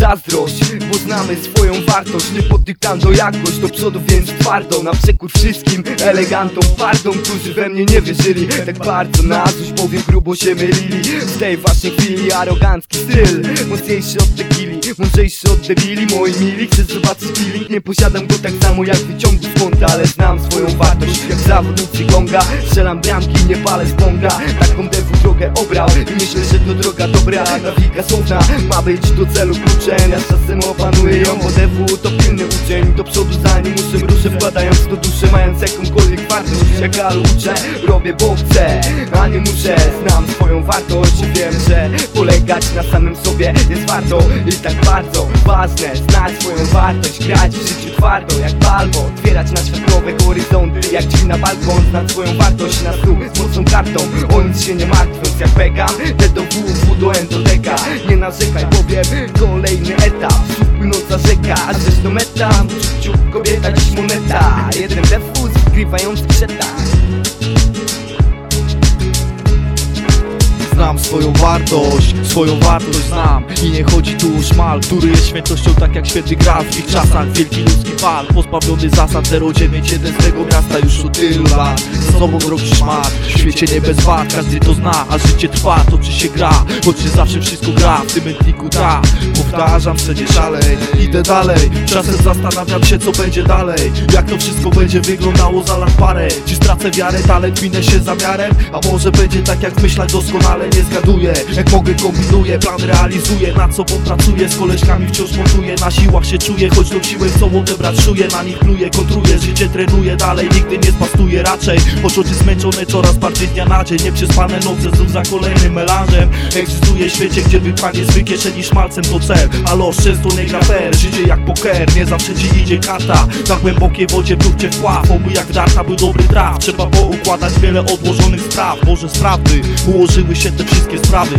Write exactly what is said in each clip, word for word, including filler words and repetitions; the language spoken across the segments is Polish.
zazdrość, bo znamy swoją wartość. Nie pod dyktando jakość, do przodu więc twardo, na przekór wszystkim elegantom, twardom, którzy we mnie nie wierzyli tak bardzo. Na coś powiem, grubo się mylili w tej właśnie chwili. Arogancki styl, mocniejszy od tequili, mądrzejszy od debili. Moi mili, chcę zobaczyć feeling. Nie posiadam go tak samo jak wyciągu z kąta, ale znam swoją wartość jak zawodnicy gonga. Strzelam bramki, nie palę z bonga. Taką dewu drogę obrał i myślę, że to droga dobra. Nawika słowna ma być do celu kluczem. Ja z czasem opanuję ją, bo dewu to pilny uczeń. Do przodu zanim muszę ruszę, wkładając to duszę, mając jakąkolwiek wartość. Jak Alu uczę, robię bo chcę, a nie muszę. Znam swoją wartość i wiem, że polegać na samym sobie jest warto. I tak bardzo ważne znać swoją wartość, grać w życiu twardo jak balbo, otwierać na świat nowe horyzonty jak drzwi na balkon. Znać swoją wartość na stół z mocną kartą, o nic się nie martwiąc jak Beckham. T do W, W do N do deka. Nie narzekaj, powiem, kolejny etap, słów płynąca rzeka, a zresztą meta w życiu kobieta dziś moneta. Jeden defus wgrywający przetach. Znam swoją wartość, swoją wartość znam. I nie chodzi tu o szmal, który jest świętością tak jak święty Graal. W ich czasach wielki ludzki pal, pozbawiony zasad zero dziewięć jeden z tego miasta już od tylu lat. Za sobą drogi szmat, w świecie nie bez wad, każdy to zna, a życie trwa, toczy się gra. Choć się zawsze wszystko gra, w tym mętniku ta. Powtarzam, że nie szalej, idę dalej. Czasem zastanawiam się co będzie dalej, jak to wszystko będzie wyglądało za lat parę. Czy stracę wiarę, talent minę się zamiarem, a może będzie tak jak w myślach doskonale. Nie zgaduję, jak mogę kombinuję, plan realizuję, nad sobą pracuję, z koleżkami wciąż montuję, na siłach się czuję, choć do siłę chcą odebrać szuję, na nich pluję, kontruję, życie trenuję dalej, nigdy nie spastuję raczej, choć oczy zmęczone coraz bardziej dnia na dzień, nieprzespane noce znów za kolejnym melanżem. Egzystuję w świecie, gdzie wypchanie z kieszeni szmalcem to cel, a los często nie gra fair, życie jak poker, nie zawsze ci idzie karta, na głębokiej wodzie wróćcie wpław, oby jak darta był dobry traf, trzeba poukładać wiele odłożonych spraw, może z prawdy ułożyły się te wszystkie sprawy.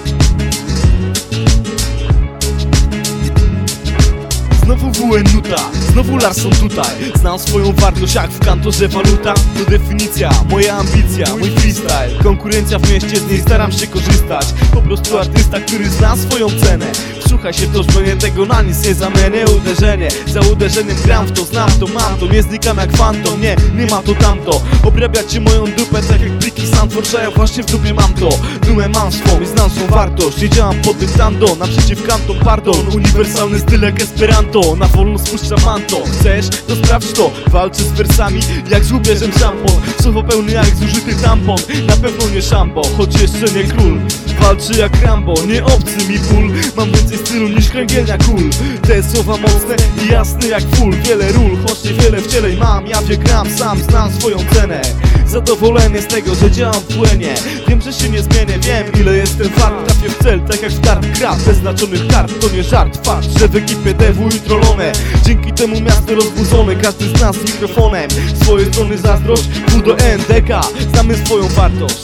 Znowu W N nuta, znowu Larson tutaj. Znam swoją wartość jak w kantorze waluta. To definicja, moja ambicja, mój freestyle. Konkurencja w mieście, z niej staram się korzystać. Po prostu artysta, który zna swoją cenę. Wsłuchaj się w to, że tego na nic nie zamienię. Uderzenie, za uderzeniem gram w to, znam to, mam to. Nie znikam jak fantom, nie, nie ma to tamto. Obrabiać ci moją dupę tak jak pliki Sandforza, ja właśnie w dupie mam to. Dumę mam swą i znam swą wartość. Nie działam pod dyktando, naprzeciw kantom, pardon. Uniwersalny styl jak Esperanto. Na wolno spuszczam manto. Chcesz? To sprawdź to. Walczę z wersami jak z łupieżem szampon. Słowo pełny jak zużyty tampon. Na pewno nie szambo, choć jeszcze nie król. Walczy jak Rambo, nie obcy mi ból. Mam więcej stylu niż kręgielnia kul. Te słowa mocne i jasne jak full. Wiele ról, choć niewiele wcielej mam. Ja wie gram, sam znam swoją cenę. Zadowolenie z tego, że działam w płynie. Wiem, że się nie zmienię, wiem ile jestem wart. Trafię w cel, tak jak w start gra. Bez znaczonych kart, to nie żart. Fakt, że w ekipie D W i Trollone. Dzięki temu miasto rozbudzone, każdy z nas z mikrofonem. Z swojej strony zazdrość, W do N, D K. Znamy swoją wartość.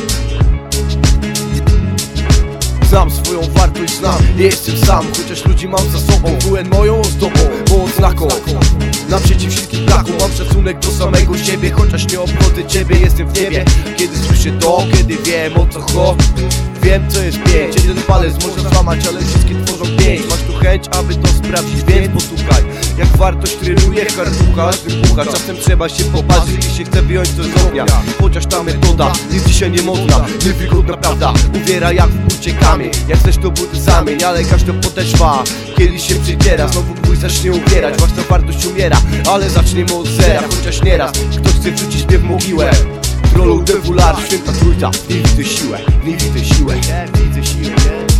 Znam swoją wartość, znam, nie jestem sam. Chociaż ludzi mam za sobą, W N moją ozdobą, moją znaką. Naprzeciw wszystkich braków mam szacunek do samego siebie. Chociaż nie obchodzę ciebie, jestem w niebie. Kiedy słyszę to, kiedy wiem o co chodzi. Wiem co jest pięć, jeden palec można złamać, ale wszystkie tworzą pięć. Masz tu chęć, aby to sprawdzić, więc posłuchaj. Jak wartość trenuje, kartucha, każdy bucha. Czasem trzeba się popatrzeć i się chce wyjąć coś z ognia. Chociaż ta metoda jest dzisiaj niemodna, niewygodna prawda. Uwiera jak w bucie kamień, jak chcesz to buty zamień. Ale każda podeszwa kiedyś się przydziera. Znowu twój zacznie umierać, własna wartość umiera. Ale zaczniemy od zera, chociaż nieraz ktoś chce wrzucić mnie w mogiłę. Trollu, D W, Lars, święta trójca. Nie widzę siłę, nie widzę siłę, nie widzę siłę, nie.